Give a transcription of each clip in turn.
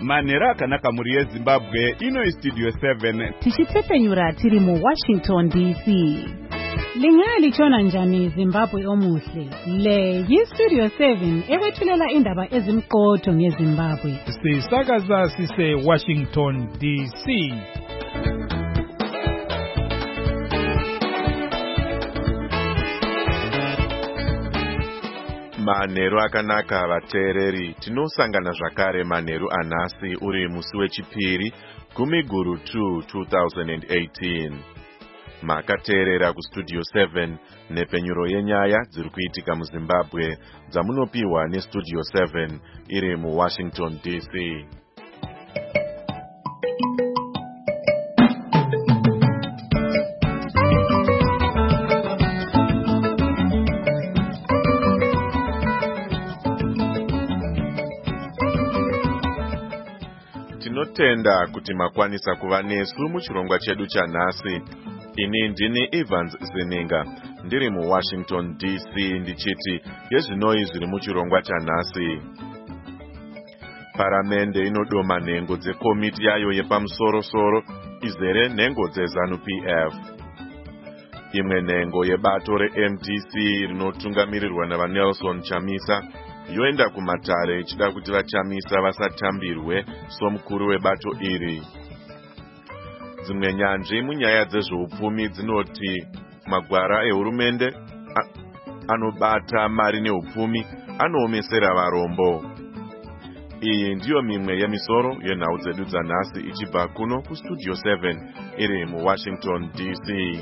manhero akanaka mhuri yezimbabwe. Ino Studio 7 tichitsepenyura tiri muWashington DC. Lingaya lichona njani Zimbabwe omuhle? Le yiStudio 7 ekwethulela indaba ezimqotho ngeZimbabwe. Sisakaza sise Washington DC. Manheru akanaka vateereri, tinosangana zvakare manheru anhasi uri musi wechipiri Gumiguru 2 2018. Makateerera kuStudio 7 nepenyuro yenyaya dziri kuitika muZimbabwe dzamunopiwa neStudio 7 iri muWashington DC. Tinotenda kuti makwanisa kuva nesu muchirongwa chedu chanhasi. Ini ndini Evans Zininga, ndiri muWashington DC ndichiti yezvinoi zviri muchirongwa chanhasi. Paramende inodoma nhengo dzekomiti yayo yepamusoro-soro izere nhengo dzeZANU-PF. Imwe nhengo yebato reMDC rinotungamirirwa navaNelson Chamisa yoenda kumatare ichida kuti vaChamisa vasatambirwe somukuru webato iri. Dzimwe nyanzvi munyaya dzezveupfumi dzinoti magwara ehurumende anobata mari neupfumi anoomesera varombo. Iyi ndiyo mimwe yemisoro yenhau dzedu dzanhasi ichibva kuno kuStudio 7 iri muWashington DC.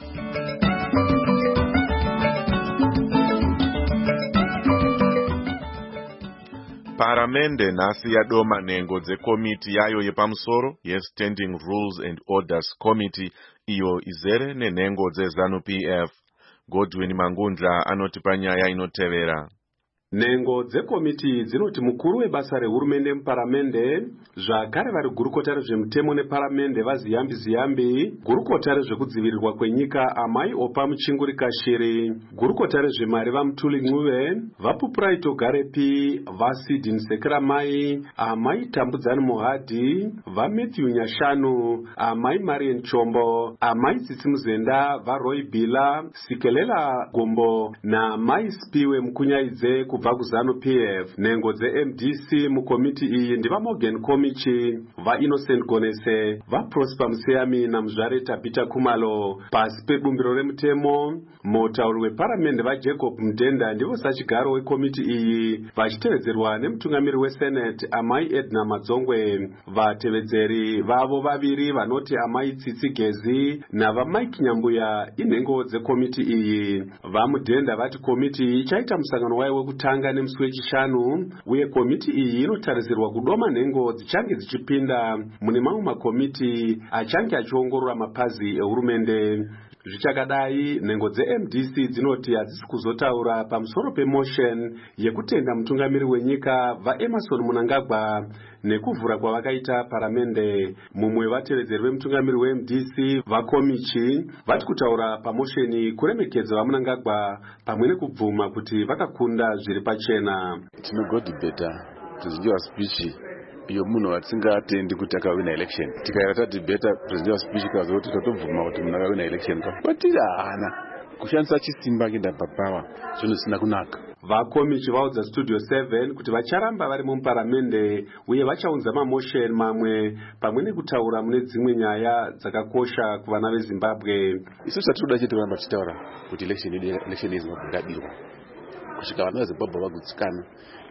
Paramende nhasi yadoma nhengo dzekomiti yayo yepamusoro yeStanding Rules and Orders Committee iyo izere nenhengo dzeZANU-PF. Godwin Mangundla anoti panyaya inotevera. Nhengo dzekomiti dzinoti mukuru webasa rehurumende muparamende, zvakare vari gurukota rezvemutemo neparamende vaziyambi-ziyambi, gurukota rezvekudzivirirwa kwenyika Amai Opa Muchinguri Kashiri, gurukota rezvemari vaMutuli Ncube, vaPupuraito Garepi, vaSidin Sekeramai, Amai Tambudzani Muhadhi, vaMatthew Nyashanu, Amai Marian Chombo, Amai Tsitsi Muzenda, vaRoy Bila, Sikelela Gombo naAmai Spiwe Mkunyaidze kubva kuZANU-PF. Nhengo dzeMDC mukomiti iyi ndivaMorgan Komichi, vaInnocent Gonese, vaProsper Museyami naMuzvare Tabita Kumalo. Pasi pebumbiro remutemo, mutauri weparamende vaJacob Mudenda ndivo sachigaro wekomiti iyi, vachitevedzerwa nemutungamiri weSenate Amai Edna Madzongwe. Vatevedzeri vavo vaviri vanoti Amai Tsitsi Gezi navaMike Nyambuya inhengo dzekomiti iyi. VaMudenda vati komiti iyi ichaita musangano wayo wekutanga nemusi wechishanu, uye komiti iyi inotarisirwa kudoma nhengo dzichange dzichipinda mune mamwe makomiti achange achiongorora mapazi ehurumende. Zvichakadai, nhengo dzeMDC dzinoti hadzisi kuzotaura pamusoro pemotion yekutenga mutungamiri wenyika vaEmerson Mnangagwa nekuvhura kwavakaita paramende. Mumwe vatevedzeri vemutungamiri weMDC vaKomichi vati kutaura pamosheni kuremekedza vaMnangagwa pamwe nekubvuma kuti vakakunda zviri pachena. Tinogodibeta tuzviwa speech iyo munhu atingatendi kuti akawina election. Tikaera tadibeta president speech kazoti tatobvuma kuti munhu akawina election kwatiri hana kushandisa chisimba kuenda papawa zvinhu zvisina kunaka. VaKomichi vaudza Studio 7 kuti vacharamba vari muparamende uye vachaunza mamotion mamwe pamwe nekutaura mune dzimwe nyaya dzakakosha kuvana veZimbabwe. Isu chatinoda chete kuramba tichitaura kuti election yeZimbabwe ngabirwa kusvika vana veZimbabwe vagutsikana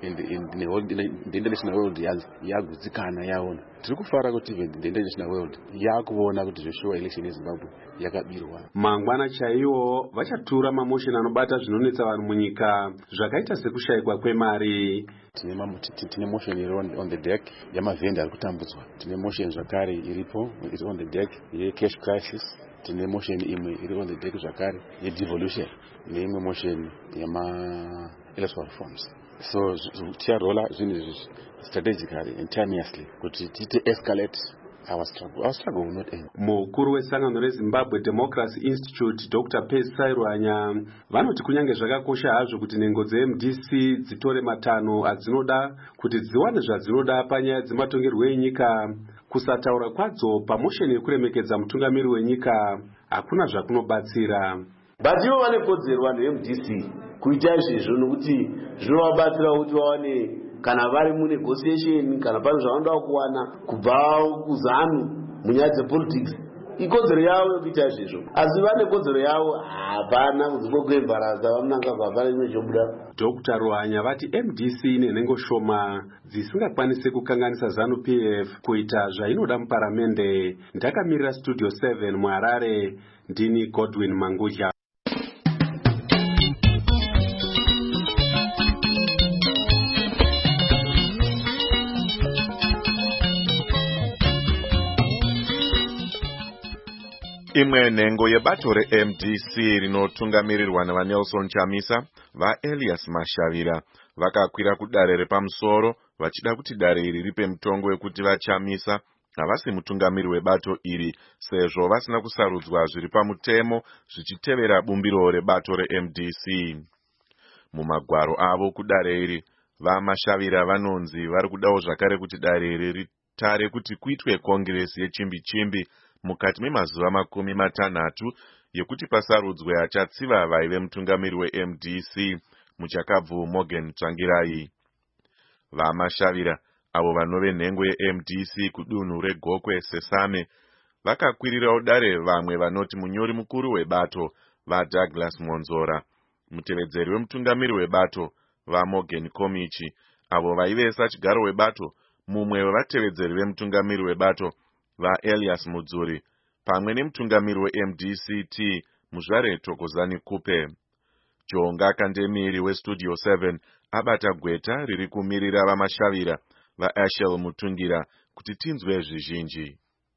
the international world yagutsikana yaona. Tiri kufara kuti the international world yakuona kuti zveshuwa election yeZimbabwe yakabirwa. Mangwana chaiwo vachatura mamotion anobata zvinonetsa vanhu munyika zvakaita sekushayikwa kwemari. Tine motion iri on the deck yamavhenda ari kutambudzwa. Tine motion zvakare iripo iri on the deck yecash crisis. Tine motion imwe iri on the deck zvakare yedevolution neimwe motion yama-electoral reforms. So ticharola zvinhu izvi strategically and timelessly kuti tite escalate Our struggle will not end. Mukuru wesangano reZimbabwe Democracy Institute Dr. Percy Sairwanya vanoti kunyange zvakakosha hazvo kuti nhengo dzeMDC dzitore matanho adzinoda kuti dziwane zvadzinoda panyaya dzematongerwo enyika, kusataura kwadzo pamosheni yekuremekedza mutungamiri wenyika hakuna zvakunobatsira. But ivo vane kodzero vanhu veMDC kuita izvezvo nokuti zvinovabatsira kuti vawane kana vari munegotiation kana pane zvavanoda kuwana kubva kuZANU munyaya dzepolitics, ikodzero yavo yokuita izvezvo. Asi vane kodzero yavo hapana kudzimbogwembaradza vamunangagwa hapana chimwe chobuda. Dr. Ruhanya vati MDC nenhengo shoma dzisingakwanise kukanganisa ZANU-PF kuita zvainoda muparamende. Ndakamirira Studio 7 muHarare, ndini Godwin Mangudya. Imwe nhengo yebato reMDC rinotungamirirwa navaNelson Chamisa, vaElias Mashavira vakakwira kudare repamusoro vachida kuti dare iri ripe mutongo wekuti vaChamisa havasi mutungamiri webato iri sezvo vasina kusarudzwa zviri pamutemo zvichitevera bumbiro rebato reMDC. Mumagwaro avo kudare iri, vaMashavira vanonzi vari kudawo zvakare kuti dare iri ritare kuti kuitwe kongiresi yechimbi-chimbi mukati memazuva 60 yekuti pasarudzwe achatsiva vaive mutungamiri weMDC muchakabvu Morgan Tsvangirai. VaMashavira avo vanove nhengo yeMDC kudunhu reGokwe Sesame vakakwirirawo dare vamwe vanoti munyori mukuru webato vaDouglas Monzora, mutevedzeri wemutungamiri webato vaMorgan Komichi, avo vaive sachigaro webato mumwe wevatevedzeri vemutungamiri webato vaElias Mudzuri, pamwe nemutungamiri weMDC-T muzvare Thokozani Kupe. Jonga Kandemiri weStudio 7 abata gweta riri kumirira vaMashavira vaAshel Mutungira kuti tinzwe zvizhinji.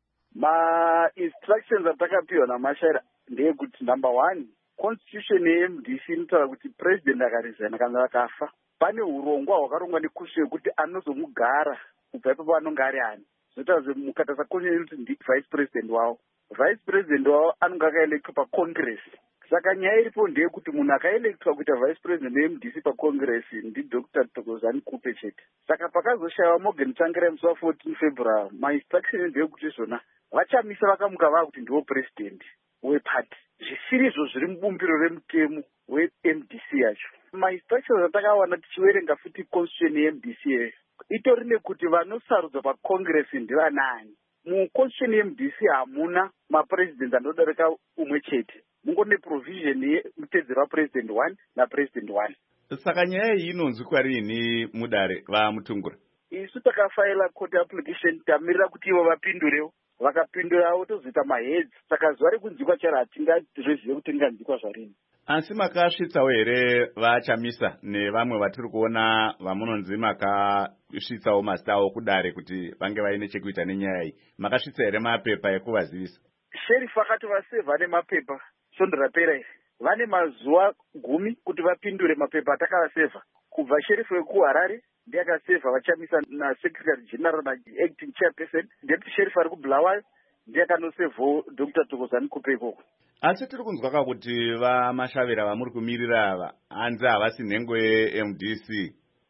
Ma-instructions atakapiwa naMashavira ndeyekuti number 1, constitution yeMDC inotaura kuti president akaresigna kana akafa, pane urongwa hwakarongwa nekushe yekuti anozomugara kubva ipapo anonge ari ani. Zvinotaura kuti mukatasa kuti ndi vice president wavo. Vice president wavo anonge akaelektwa pacongress. Saka nyaya iripo ndeyekuti munhu akaelektwa kuita vice president weMDC pacongress ndiDr. Thokozani Kupe chete. Saka pakazoshayiwa Morgan Tsvangirai musi wa14 February, ma-instruction ndeyekuti zvona vaChamisa vakamuka vakuti ndiwo president weparty. Zvisirizvo zviri mubumbiro remutemo weMDC yacho. Ma-instructions atakawana tichiverenga futi constitution yeMDC itori nekuti vanosarudzwa pacongress ndivanani. Muconstitution yeMDC hamuna mapresident anodarika umwe chete. Mungone provision yemutedzero wapresident 1 napresident 1. Saka nyaya iyi inonzwi kwarini mudare vaMutungura? Isu takafaila court application tamirira kuti ivo vapindurewo. Vakapindurawo tozoita maheads. Saka zuva rekunzwikwa charo hatingazvizive kuti tinganzwikwa zvarini. Asi makasvitsawo here vaChamisa nevamwe vatiri kuona vamunonzi makasvitsawo mazita avo kudare kuti vange vaine chekuita nenyaya iyi? Makasvitsa here mapepa ekuvazivisa? Sheriff akati vasevha nemapepa svondo rapera iri. Vane mazuva 10 kuti vapindure mapepa atakavasevha. Kubva sheriff wekuHarare ndiye akasevha vaChamisa naSecretary General naActing Chairperson. Deputy sheriff ari kuBulawayo ndiye akanosevhawo Dr. Thokozani Kupe ikoko. Asi tiri kunzwa kuti vaMashavira vamuri kumirira ava hanzi havasi nhengo yeMDC.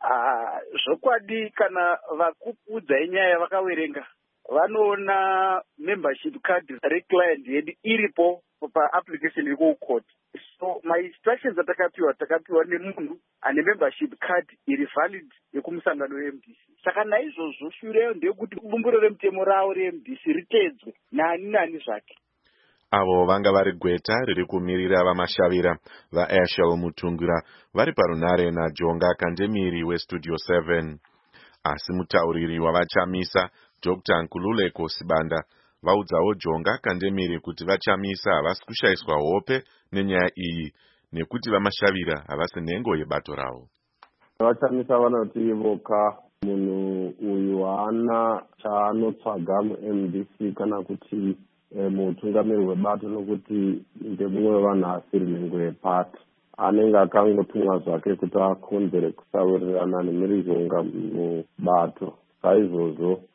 Zvokwadi kana vakuudzai nyaya vakaverenga vanoona membership card reclient yedu iripo paapplication iri kucourt. So ma-instructions takapiwa nemunhu ane membership card iri valid yekumusangano weMDC. Saka naizvozvo shureyo ndeyekuti bumbiro remutemo ravo reMDC ritedzwe nani zvake. Avo vanga vari gweta riri kumirira vaMashavira vaAshel Mutungira vari parunare naJonga Kandemiri weStudio 7. Asi mutauriri wavaChamisa Dr. Nkululeko Sibanda vaudzawo Jonga Kandemiri kuti vaChamisa havasi kushayiswa hope nenyaya iyi nekuti vaMashavira havasi nhengo yebato ravo. VaChamisa vanoti voka munhu uyu haana chaanotsvaga muMDC kana kuti mutungamiri webato nokuti ndemumwe wevanhu asiri nhengo yepati. Anenge akangotumwa zvake kuti akonzere kusawirirana nemhirizhonga mubato. Saizvozvo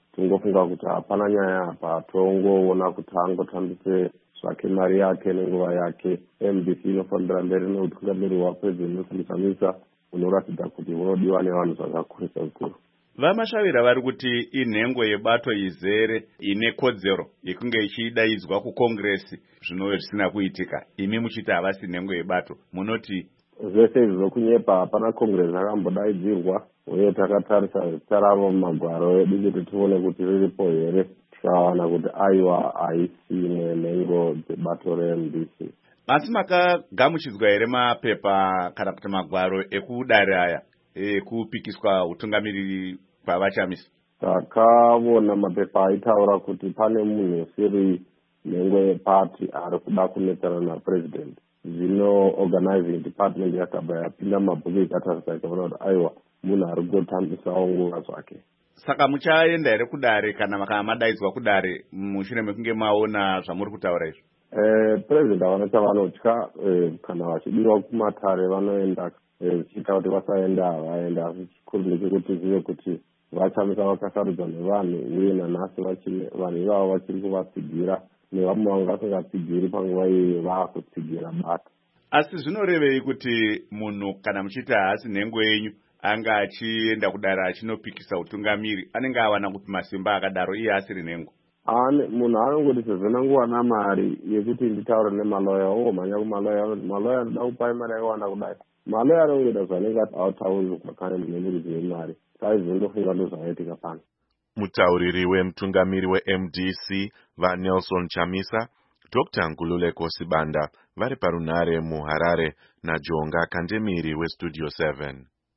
tingofunga kuti hapana nyaya apa, tongoona kuti angotambise zvake mari yake nenguva yake. MDC inofambira mberi neutungamiri hwaPresident Nelson Chamisa unoratidza kuti unodiwa nevanhu zvakakurisa zvikuru. Vamashavira vari kuti inhengo yebato izere ine kodzero yekunge ichidaidzwa kukongresi zvinova zvisina kuitika. Imi muchiti havasi nhengo yebato, munoti? Zvese zvokunyepa, hapana kongresi akambodaidzirwa, uye takatarisa zita ravo mumagwaro edu kuti tione kuti riripo here, tikawana kuti aiwa haisi imwe nhengo dzebato reMDC. Asi makagamuchidzwa here mapepa kana kuti magwaro ekudare aya ekupikiswa utungamiriri kwavaChamisa? Takaona mapepa aitaura kuti pane munhu usiri nhengo yepati ari kuda kunetsana naPresident. Zvino organizing department yakabva yapinda mabhuku ikatarisa ikaona kuti aiwa munhu ari kutambisawo nguva zvake. Saka muchaenda here kudare kana kana madaidzwa kudare mushure mekunge maona zvamuri kutaura izvo? President havana chavanotya, kana vachidiwa kumatare vanoenda, zvichiita kuti vasaenda havaenda. Asi chikuru ndechekuti zive kuti vaChamisa vakasarudzwa nevanhu, uye nanhasi vanhu ivavo vachiri kuvatsigira, nevamwe vanga vasingapsigiri panguva iyi vaakutsigira bato. Asi zvinorevei kuti munhu kana muchiti haasi nhengo yenyu anga achienda kudare achinopikisa utungamiri, anenge awana kuti masimba akadaro iye asiri nhengo? Munhu anongoti sezvona nguwana mari yekuti nditaure nemaloya, omhanya kumaloya, maloya anoda kupai mari yakawanda kudai. Maloya anongoita zvanenge autaurwa kwakare nemuridzi wemari. Taizondofunga ndozvaitika pano. Mutauriri wemutungamiri weMDC vaNelson Chamisa, Dr. Ngululeko Sibanda vari parunhare muHarare naJonga Kandemiri weStudio 7.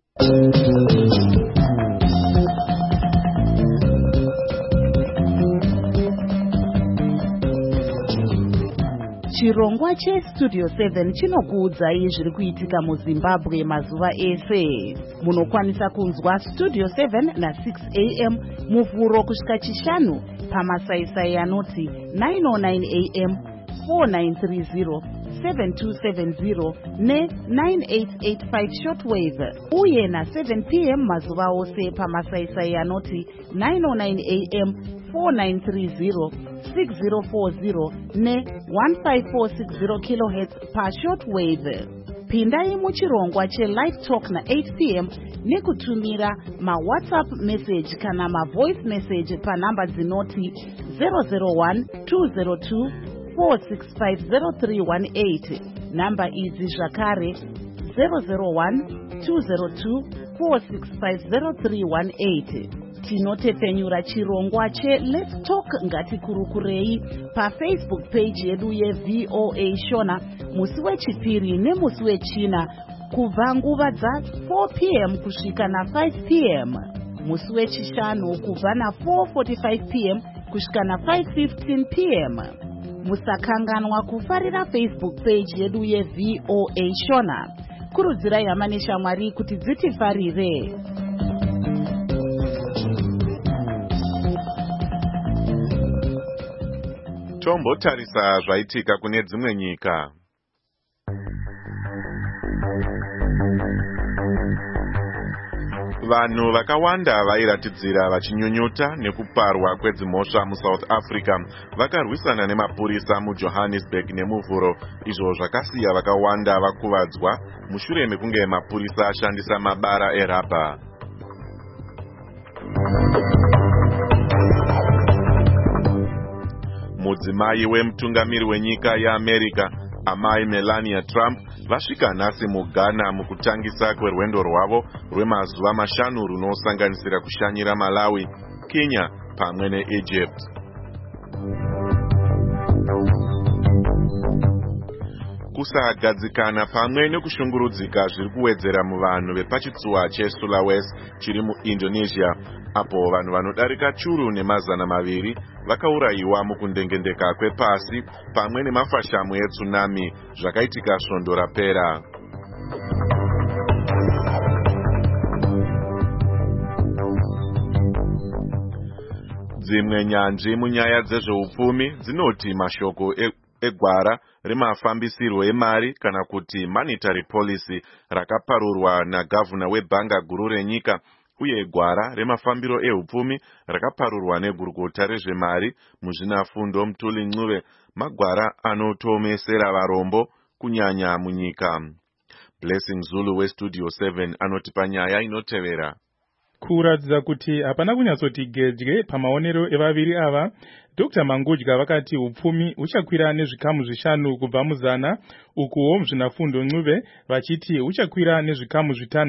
Chirongwa cheStudio 7 chinokuudzai zviri kuitika muZimbabwe mazuva ese. Munokwanisa kunzwa Studio 7 na6 AM muvhuro kusvika chishanu pamasaisai anoti 909 AM, 4930, 7270 ne9885 shortwave, uye na7 PM mazuva ose pamasaisai anoti 909 AM, 4930, 6040 ne1546 kHz pashortwave. Pindai muchirongwa cheLive Talk na8 PM nekutumira maWhatsApp message kana maVoice message panhamba dzinoti 001-202-465-0318. Namba idzi zvakare 001-202-465-0318. Tinotepfenyura chirongwa cheLet's Talk ngatikurukurei paFacebook page yedu yeVOA Shona musi wechipiri nemusi wechina kubva nguva dza4 PM kusvika na5 PM, musi wechishanu kubva na4:45 PM kusvika na5:15 PM. Musakanganwa kufarira Facebook page yedu yeVOA Shona. Kurudzirai hama neshamwari kuti dzitifarire. Tombotarisa zvaitika kune dzimwe nyika. Vanhu vakawanda vairatidzira vachinyunyuta nekuparwa kwedzimhosva muSouth Africa vakarwisana nemapurisa muJohannesburg nemuvhuro, izvo zvakasiya vakawanda vakuvadzwa mushure mekunge mapurisa ashandisa mabara erabha. Mudzimai wemutungamiri wenyika yeAmerica, amai Melania Trump, vasvika nhasi muGhana mukutangisa kwerwendo rwavo rwemazuva 5 runosanganisira kushanyira Malawi, Kenya pamwe neEgypt. Kusagadzikana pamwe nekushungurudzika zviri kuwedzera muvanhu vepachitsuwa cheSulawesi chiri muIndonesia, apo vanhu vanodarika churu ne200 vakaurayiwa mukundengendeka kwepasi pamwe nemafashamu etsunami zvakaitika svondo rapera. Dzimwe nyanzvi munyaya dzezveupfumi dzinoti mashoko egwara remafambisirwo emari kana kuti monetary policy rakaparurwa nagavhuna webhanga guru renyika uye gwara remafambiro ehupfumi rakaparurwa negurukota rezvemari muzvinafundo Mutuli Ncube magwara anotomesera varombo kunyanya munyika. Blessing Zulu weStudio 7 anotipa nyaya inotevera. Kuratidza kuti hapana kunyatsoti gedye pamaonero evaviri ava, Dr. Mangudya vakati hupfumi huchakwira nezvikamu 5 kubva muzana, ukuwo muzvinafundo Ncube vachiti huchakwira nezvikamu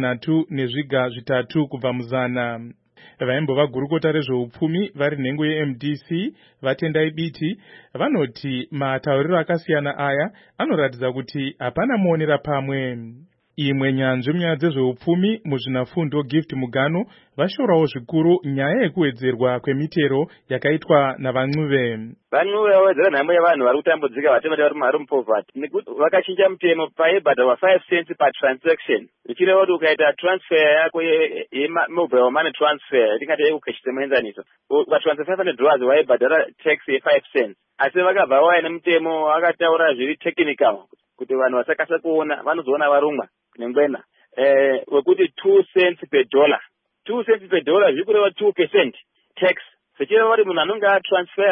6 nezviga 3 kubva muzana. Vaimbova gurukota rezvehupfumi vari nhengo yeMDC Vatendai Biti vanoti matauriro akasiyana aya anoratidza kuti hapana muonera pamwe. Imwe nyanzvi munyaya dzezvehupfumi muzvinafundo Gift Mugano vashorawo zvikuru nyaya yekuwedzerwa kwemitero yakaitwa navaNcube. VaNcube vawedzera nhamo yevanhu vari kutambudzika vatema vari mupoverty nekuti vakachinja mutemo paibhadharwa 5 cents per transaction, zvichireva kuti ukaita transfer yako yemobile money transfer tingati yekucash semuenzaniso ukatransfer $500 waibhadhara tax ye5 cents, asi vakabva vauya nemutemo vakataura zviri technical kuti vanhu vasakasa kuona vanozoona varumwa nengwena wekuti 2 cents per dollar. 2 cents per dollar zviri kureva 2% tax, zvichireva kuti munhu anonge atransfer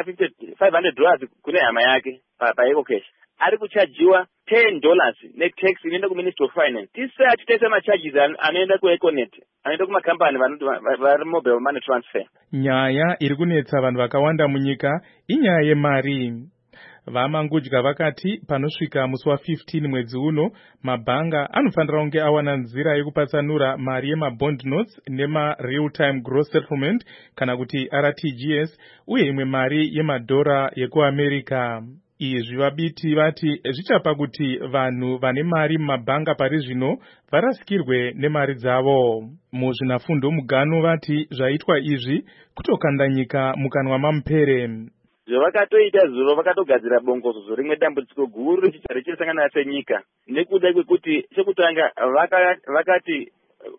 $500 kune hama yake paecocash ari kuchajiwa $10 netax inoenda kuMinistry of Finance. Tisati taisa macharges anoenda kuEconet, anoenda kumakambani vari mobile money transfer. Nyaya iri kunetsa vanhu vakawanda munyika inyaya yemari. VaMangudya vakati panosvika musi wa15 mwedzi uno mabhanga anofanira kunge awana nzira yekupatsanura mari yemabond notes nema-real time gross settlement kana kuti RTGS uye imwe mari yemadhora yekuAmerica. Izvi vabiti vati zvichapa kuti vanhu vane mari mumabhanga pari zvino varasikirwe nemari dzavo. Muzvinafundo Mugano vati zvaitwa izvi kutokanda nyika mukanwa mamupere. Zvavakatoita zuro vakatogadzira bongozozo rimwe dambudziko guru richisangana senyika nekuda kwekuti chekutanga vakati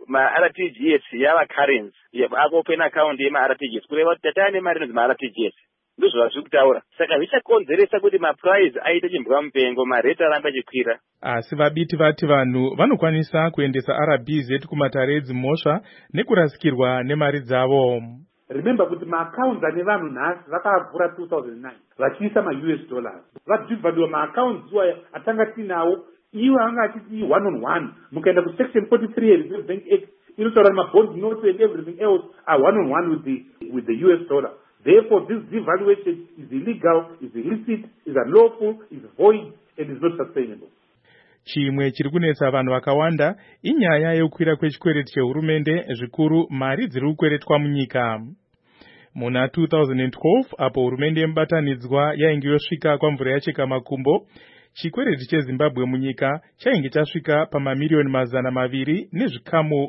ma-RTGS yava currency aka-open account yema-RTGS kureva kuti tatane mari inonzi ma-RTGS ndizvo zvazviri kutaura, saka zvichakonzeresa kuti maprice aite chimbwa mupengo, marate arambe achikwira. Asi vabiti vati vanhu vanokwanisa kuendesa RBZ kumatare edzimhosva nekurasikirwa nemari dzavo. Remember kuti ma-accounts ane vanhu nhasi vakavhura 2009 vachiisa ma-US dollars vadhivhadhiwa ma-accounts iwayo atanga tinawo iwo anga achiti 1-on-1 mukaenda kusection 43 yeReserve Bank Act inotaura ma-bond notes and everything else are 1-on-1 with the US dollar. Therefore this devaluation is illegal, is illicit, is unlawful, is void and is not sustainable. Chimwe chiri kunetsa vanhu vakawanda inyaya yekukwira kwechikwereti chehurumende, zvikuru mari dziri kukweretwa munyika. Muna 2012 apo hurumende yemubatanidzwa yainge yosvika kwamvura yacheka makumbo, chikwereti cheZimbabwe munyika chainge chasvika pamamiliyoni 200 nezvikamu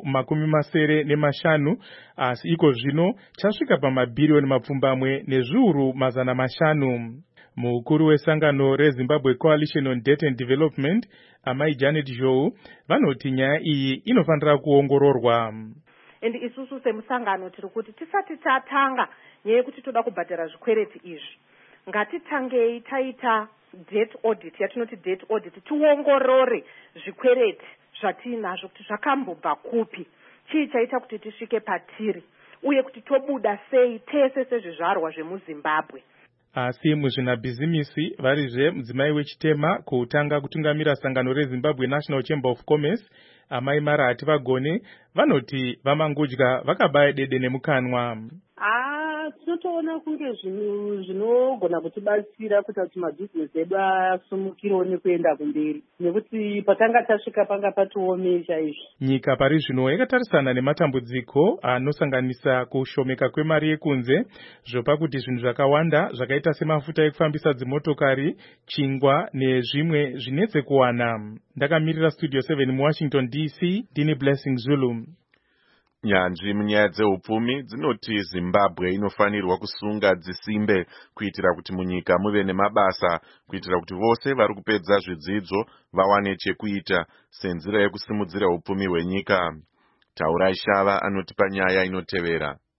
75, asi iko zvino chasvika pamabhiriyoni 1 nezviuru 500. Mukuru wesangano reZimbabwe Coalition on Debt and Development, Amai Janet Zhou, vanoti nyaya iyi inofanira kuongororwa. And isusu semusangano tiri kuti tisati tatanga nyaya yekuti toda kubhadhara zvikwereti izvi, ngatitangei taita debt audit, yatinoti debt audit, tiongorore zvikwereti zvatinazvo kuti zvakambobva kupi, chii chaita kuti tisvike patiri, uye kuti tobuda sei tese sezvizvarwa zvemuZimbabwe. Asi muzvinabhizimisi varizve mudzimai wechitema kutanga kutungamira sangano reZimbabwe National Chamber of Commerce, Amai Marati Vagone, vanoti vaMangudya vakabaya dede nemukanwa. Tinotoona kunge zvinogona kutibatsira kuti mabhizinesi edu asumukirewo nekuenda kumberi, nekuti patanga tasvika panga patiome chaizvo. Nyika pari zvino yakatarisana nematambudziko anosanganisa kushomeka kwemari yekunze, zvopa kuti zvinhu zvakawanda zvakaita semafuta ekufambisa dzimotokari, chingwa nezvimwe zvinetse kuwana. Ndakamirira Studio 7 muWashington DC, ndini Blessing Zulu. Nyanzvi munyaya dzehupfumi dzinoti Zimbabwe inofanirwa kusunga dzisimbe kuitira kuti munyika muve nemabasa, kuitira kuti vose vari kupedza zvidzidzo vawane chekuita senzira yekusimudzira hupfumi hwenyika. Taurai Shava anotipa nyaya inotevera.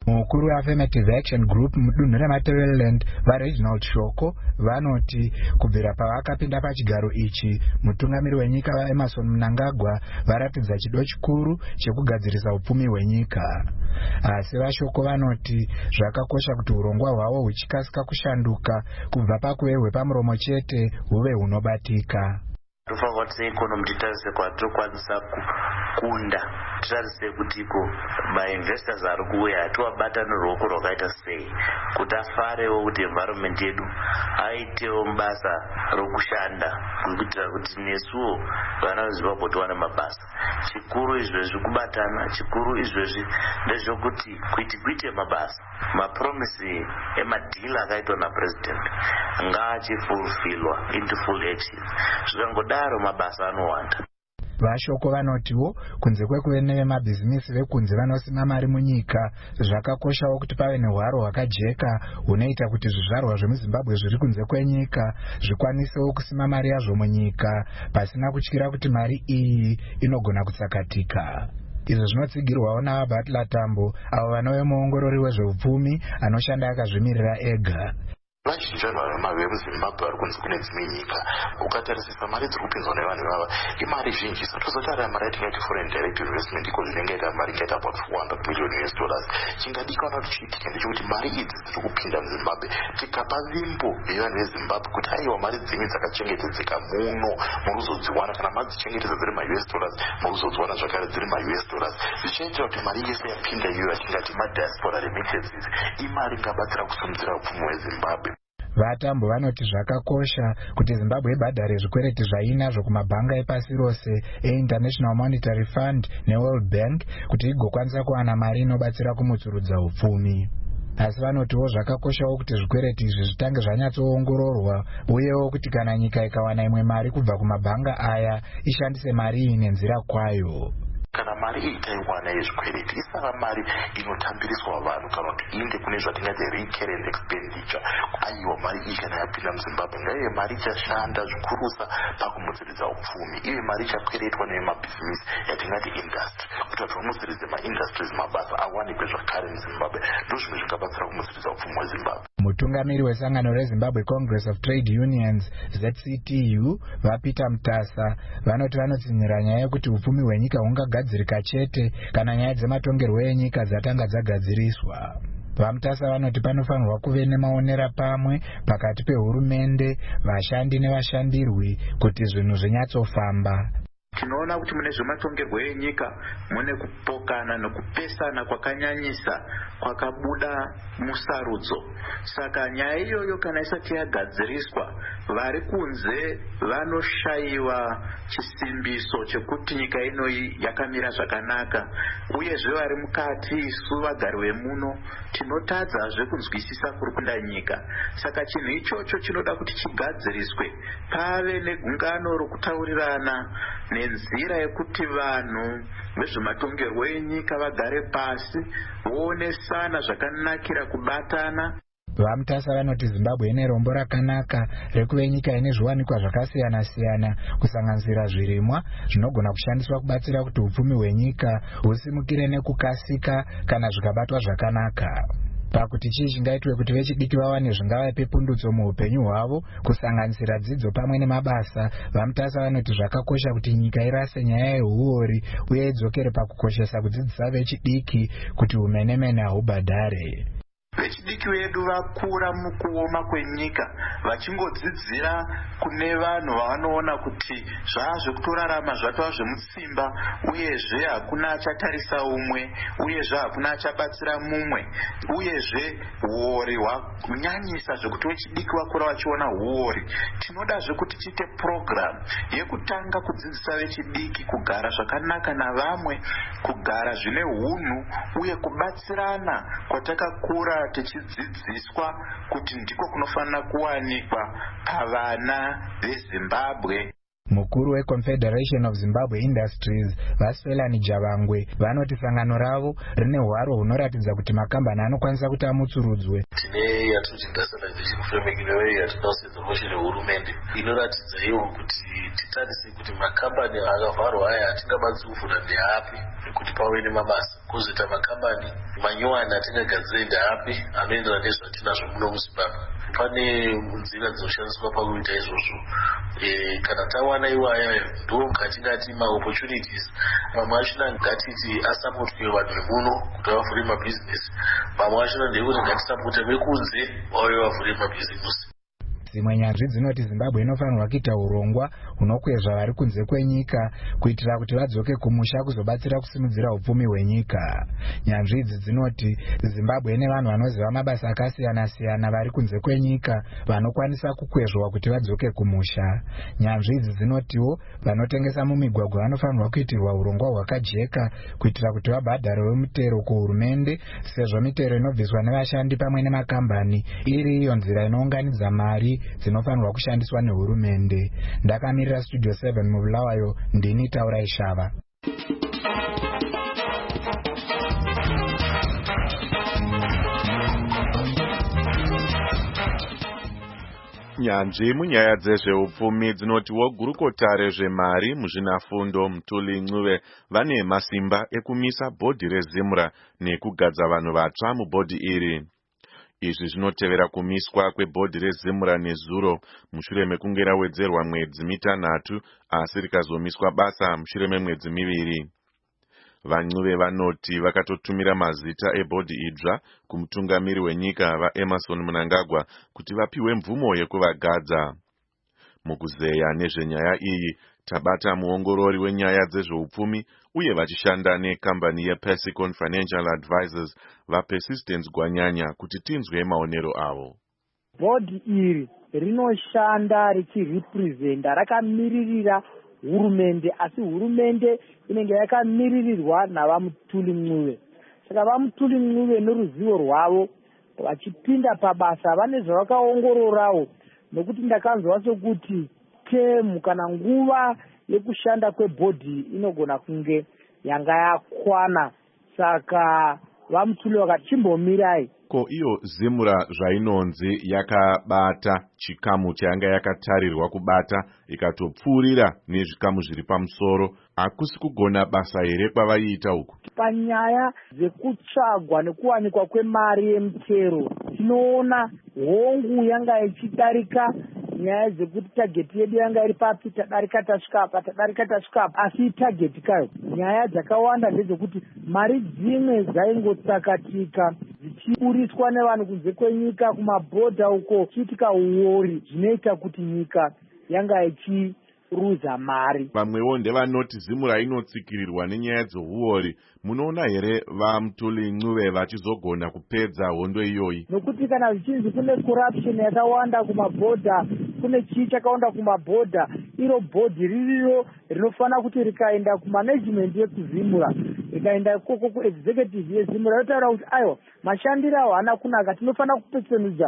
mukuru weAffirmative Action Group mudunhu reMatabeleland vaReginald Shoko vanoti kubvira pavakapinda pachigaro ichi mutungamiri wenyika vaEmmerson Mnangagwa varatidza chido chikuru chekugadzirisa upfumi hwenyika. Asi vaShoko vanoti zvakakosha kuti urongwa hwavo huchikasika kushanduka kubva pakuve hwepamuromo chete huve hunobatika. Tofanirwa kuti seikonomi titarise kwatirikwanisa kukunda, titarise kutiko mainvestors ari kuuya tovabata neruoko rwakaita sei kuti afarewo kuti environment yedu aitewo basa rokushanda kuitira kuti nesuwo vana veZimbabwe tiwane mabasa. Chikuru izvezvi kubatana, chikuru izvezvi ndezvokuti kuite mabasa mapromisi emadhila akaitwa napresident ngaachifulfillwa into full action. Zvikangodaro mabasa anowanda. VaShoko vanotiwo kunze kwekuve nevemabhizimisi vekunze vanosima mari munyika, zvakakoshawo kuti pave nehwaro hwakajeka hunoita kuti zvizvarwa zvemuZimbabwe zviri kunze kwenyika zvikwanisewo kusima mari yazvo munyika pasina kutyira kuti mari iyi inogona kutsakatika. Izvo zvinotsigirwawo navaButler Tambo avo vanove muongorori wezveupfumi anoshanda akazvimirira ega. Vazhinji vanhu vemuZimbabwe vari kunze kune dzimwe nyika, ukatarisisa mari dziri kupinzwa nevanhu ivava imari zhinji. Tozotarira mari yatingati foreign direct investment iko zvinenge mari ingaita about $400 million. Chingadikana kuti chiitike ndechekuti mari idzi dziri kupinda muZimbabwe tikapa vimbo yevanhu veZimbabwe kuti aiwa mari dzenyu dzakachengetedzeka muno muruzodziwana, kana madzichengetedza dziri maUS dollars muruzodziwana zvakare dziri maUS dollars. Zvichaitira kuti mari yese yapinda iyoyo yatingati madiaspora remittances imari ingabatsira kusimudzira upfumi hweZimbabwe. VaTambo vanoti zvakakosha kuti Zimbabwe ibhadhare zvikwereti zvainazvo kumabhanga epasi rose eInternational Monetary Fund neWorld Bank kuti igokwanisa kuwana mari inobatsira kumutsurudza upfumi. Asi vanotiwo zvakakoshawo kuti zvikwereti izvi zvitange zvanyatsoongororwa uyewo kuti kana nyika ikawana imwe mari kubva kumabhanga aya ishandise mari iyi nenzira kwayo. Kana mari iyi taiwana yezvikwereti isava mari inotambiriswa vanhu kana kuti inde kune zvatingati recurrent expenditure. Aiwa mari iyi kana yapinda muZimbabwe ngaive mari ichashanda zvikurusa pakumutsiridza upfumi, ive mari ichakweretwa nevemabhizimisi yatingati industry kuti vanhu vamutsiridze maindustries mabasa awanikwe zvakare muZimbabwe. Ndozvimwe zvingabatsira kumutsiridza upfumi hweZimbabwe. Mutungamiri wesangano reZimbabwe Congress of Trade Unions ZCTU vaPeter Mutasa vanoti vanotsinyira nyaya yekuti upfumi hwenyika hungagadzirika chete kana nyaya dzematongerwo enyika dzatanga dzagadziriswa. VaMutasa vanoti panofanirwa kuve nemaonera pamwe pakati pehurumende, vashandi nevashandirwi kuti zvinhu zvinyatsofamba. Tinoona kuti mune zvematongerwo enyika mune kupokana nekupesana kwakanyanyisa kwakabuda musarudzo. Saka nyaya iyoyo kana isati yagadziriswa, vari kunze vanoshayiwa chisimbiso chekuti nyika ino yakamira zvakanaka, uyezve vari mukati isu vagari vemuno tinotadzazve kunzwisisa kuri kuenda nyika. Saka chinhu ichocho chinoda kuti chigadziriswe, pave negungano rokutaurirana nenzira yekuti vanhu vezvematongerwo enyika vagare pasi voonesana zvakanakira kubatana. VaMutasa vanoti Zimbabwe ine rombo rakanaka rekuve nyika ine zviwanikwa zvakasiyana-siyana kusanganisira zvirimwa zvinogona kushandiswa kubatsira kuti upfumi hwenyika husimukire nekukasika kana zvikabatwa zvakanaka. Pakuti chii chingaitwe kuti vechidiki vawane zvingavape pundutso muupenyu hwavo kusanganisira dzidzo pamwe nemabasa, VaMutasa vanoti zvakakosha kuti nyika irase nyaya yehuori uye idzokere pakukoshesa kudzidzisa vechidiki kuti umenemene hahubhadhare. Vechidiki vedu vakura mukuoma kwenyika vachingodzidzira kune vanhu vanoona kuti zvazvekutorarama zvatova zvemutsimba, uyezve hakuna achatarisa umwe, uyezve hakuna achabatsira mumwe, uyezve huori hwanyanyisa zvekuti vechidiki vakura vachiona huori. Tinodazve kuti tiite program yekutanga kudzidzisa vechidiki kugara zvakanaka navamwe, kugara zvine hunhu uye kubatsirana kwatakakura tichidzidziswa kuti ndiko kunofanira kuwanikwa pavana veZimbabwe. Mukuru weConfederation of Zimbabwe Industries Vaswelani Javangwe vanoti sangano ravo rine hwaro hunoratidza kuti makambani anokwanisa kuti amutsurudzwe. Tine yatinoti industrialization framework inewe yatinosedza motion yehurumende inoratidza iwo kuti titarise kuti makambani akavharwa aya atingabatsi kuvhura ndeapi kuti pave nemabasa, kuzoita makambani manyowani atingagadzire ndeapi anoenderana nezvatinazvo muno muZimbabwe. Pane nzira dzinoshandiswa pakuita izvozvo. Kana tawana iwaya ndo katingati maopportunities mamwe achona ngatiti asapotwe vanhu vemuno kuti vavhure mabhizinesi, mamwe achona ndekuti ngatisapote vekunze vauye vavhure mabhizinesi. Dzimwe nyanzvi dzinoti Zimbabwe inofanirwa kuita urongwa hunokwezva vari kunze kwenyika kuitira kuti vadzoke kumusha kuzobatsira kusimudzira upfumi hwenyika. Nyanzvi idzi dzinoti Zimbabwe ine vanhu vanoziva mabasa akasiyana-siyana vari kunze kwenyika vanokwanisa kukwezvwa kuti vadzoke kumusha. Nyanzvi idzi dzinotiwo vanotengesa mumigwagwa vanofanirwa kuitirwa urongwa hwakajeka kuitira kuti vabhadharewo mitero kuhurumende, sezvo mitero inobviswa nevashandi pamwe nemakambani iri iyo nzira inounganidza mari dzinofanirwa kushandiswa nehurumende. Ndakamirira Studio 7 muBulawayo, ndini Taurai Shava. Nyanzvi munyaya dzezveupfumi dzinotiwo gurukota rezvemari muzvinafundo Mutuli Ncube vane masimba ekumisa bhodhi reZimra nekugadza vanhu vatsva mubhodhi iri. Izvi zvinotevera kumiswa kwebhodhi reZimra nezuro mushure mekunge rawedzerwa mwedzi mitanhatu asi rikazomiswa basa mushure memwedzi miviri. VaNcube vanoti vakatotumira mazita ebhodhi idzva kumutungamiri wenyika vaEmmerson Mnangagwa kuti vapiwe mvumo yekuvagadza. Mukuzeya nezvenyaya iyi tabata muongorori wenyaya dzezveupfumi uye vachishanda nekambani yePersicon Financial Advisors vaPersistence Gwanyanya kuti tinzwe maonero avo. Bhodhi iri rinoshanda richirepresenta, rakamiririra hurumende, asi hurumende inenge yakamiririrwa navaMutuli Ncube. Saka vaMutuli Ncube neruzivo rwavo vachipinda pabasa vane zvavakaongororawo, nokuti ndakanzwa sokuti temu kana nguva yekushanda kwebhodhi inogona kunge yanga yakwana, saka vaMutuli vakati chimbomirai. Ko iyo Zimra zvainonzi yakabata chikamu changa yakatarirwa kubata ikatopfuurira nezvikamu zviri pamusoro, hakusi kugona basa here kwavaiita uku? Panyaya dzekutsvagwa nekuwanikwa kwemari yemitero tinoona hongu yanga ichidarika nyaya dzekuti tageti yedu yanga iri papi, tadarika tasvika apa, asi tageti kayo nyaya dzakawanda ndedzekuti mari dzimwe dzaingotsakatika dzichiburiswa nevanhu kunze kwenyika kumabhodha uko chiitika uori, zvinoita kuti nyika yanga ichiruza mari. Vamwewo ndevanoti Zimra inotsikirirwa nenyaya dzeuori. Munoona here vaMutuli Ncube vachizogona kupedza hondo iyoyi? Nokuti kana zvichinzi kune corruption yakawanda kumabhodha, kune chii chakawanda kumabhodha, iro bhodhi ririro rinofanira kuti rikaenda kumanagement yekuZimra, rikaenda ikoko kuexecutive yeZimra, rotaura kuti aiwa mashandiro awo haana kunaka, tinofanira kupetsenudza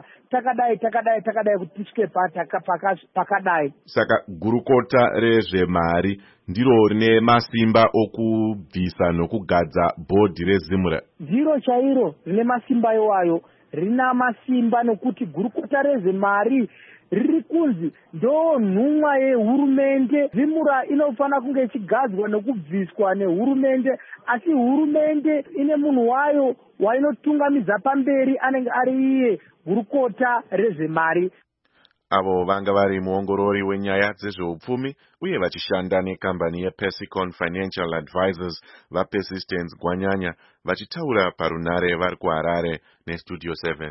takadai kuti tisvike pakadai. Saka gurukota rezvemari ndiro rine masimba okubvisa nokugadza bhodhi reZimra? Ndiro chairo rine masimba iwayo, rina masimba nokuti gurukota rezvemari riri kunzi ndo nhumwa yehurumende. Zimra inofanira kunge ichigadzwa nokubviswa nehurumende, asi hurumende ine munhu wayo wainotungamidza pamberi anenge ari iye gurukota rezvemari. Avo vanga vari muongorori wenyaya dzezveupfumi uye vachishanda nekambani yePersicon Financial Advisors vaPersistence Gwanyanya vachitaura parunare vari kuHarare neStudio 7.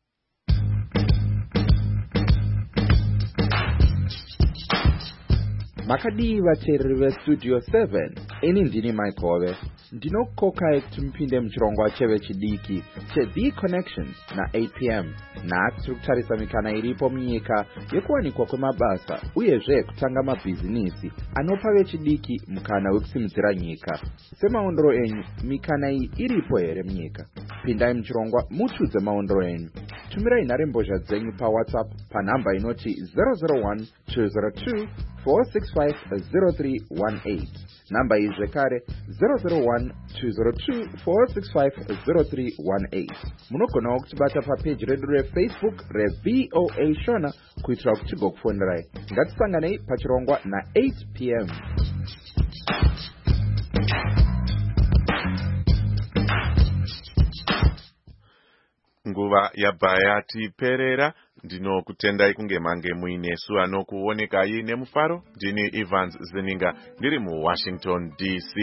Makadi vateereri veStudio 7, ini ndini Mike, ndinokokai kuti mupinde muchirongwa chevechidiki cheThe Connection na8 p.m. nhasi tiri kutarisa mikana iripo munyika yekuwanikwa kwemabasa uyezve kutanga mabhizinisi anopa vechidiki mukana wekusimudzira nyika. Semaondero enyu, mikana iyi iripo here munyika? Pindai muchirongwa mutsudze maondero enyu. tumirai nharembozha dzenyu pawhatsapp panhamba inoti 001 202 465 namba iyi zvekare 001 202 465 munogonawo kutibata papeji redu refacebook revoa shona kuitira kuti tigokufonerai. ngatisanganei pachirongwa na8 p.m. nguva yabva yatiperera. Ndinokutendai kunge mange muinesu anokuonekai nemufaro. Ndini Evans Zininga ndiri muWashington DC.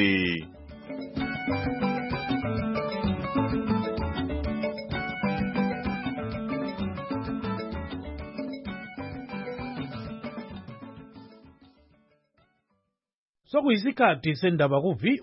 Sokuyisikhathi sendaba ku